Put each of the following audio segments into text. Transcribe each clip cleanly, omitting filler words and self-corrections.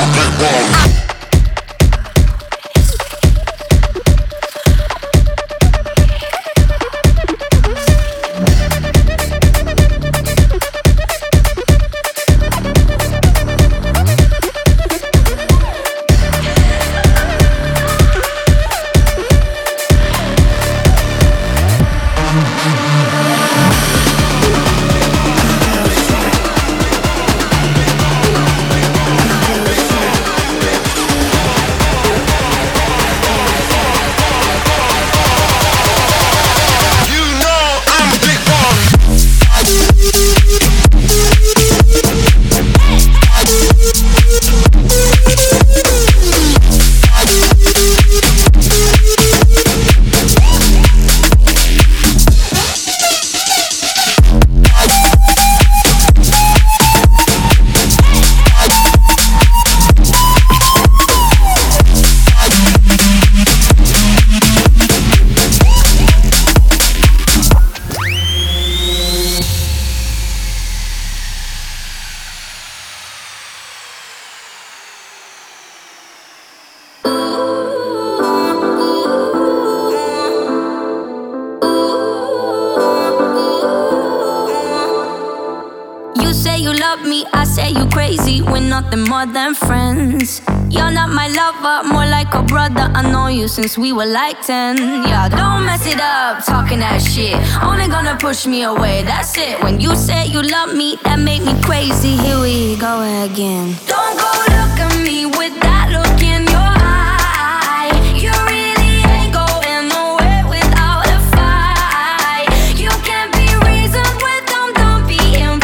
Nothing more than friends. You're not my lover, more like a brother. I know you since we were like 10. Yeah, don't mess it up, talking that shit. Only gonna push me away, that's it. When you say you love me, that make me crazy. Here we go again. Don't go look at me with that look in your eye. You really ain't going nowhere without a fight. You can't be reasoned with them, don't be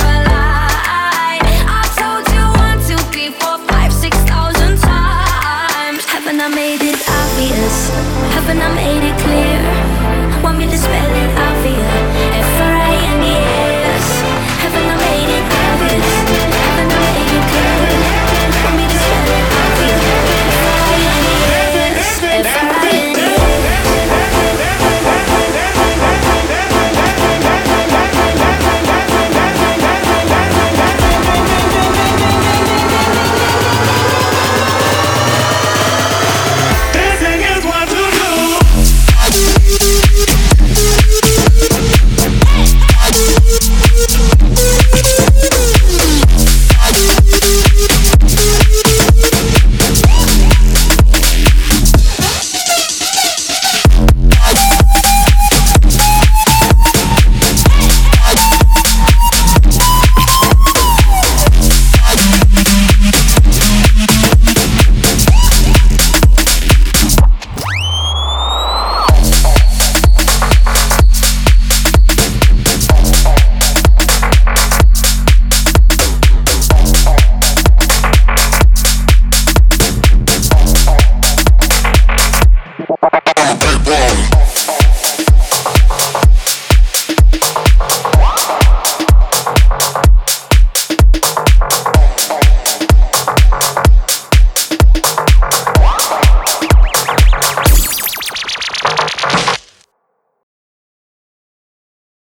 impolite. I told you 1, 2, 3, 4, 5, 6,000 times. Haven't I made it obvious? Haven't I made it clear? Want me to spell it out for you?